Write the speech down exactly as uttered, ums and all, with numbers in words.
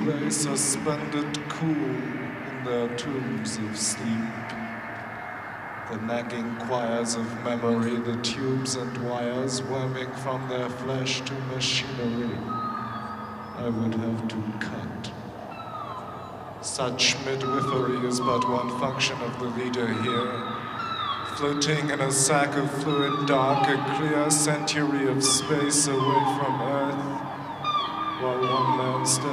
lay suspended cool in their tombs of sleep. The nagging choirs of memory, the tubes and wires worming from their flesh to machinery, I would have to cut. Such midwifery is but one function of the leader here. Floating in a sack of fluid dark, a clear century of space away from Earth, while one man stares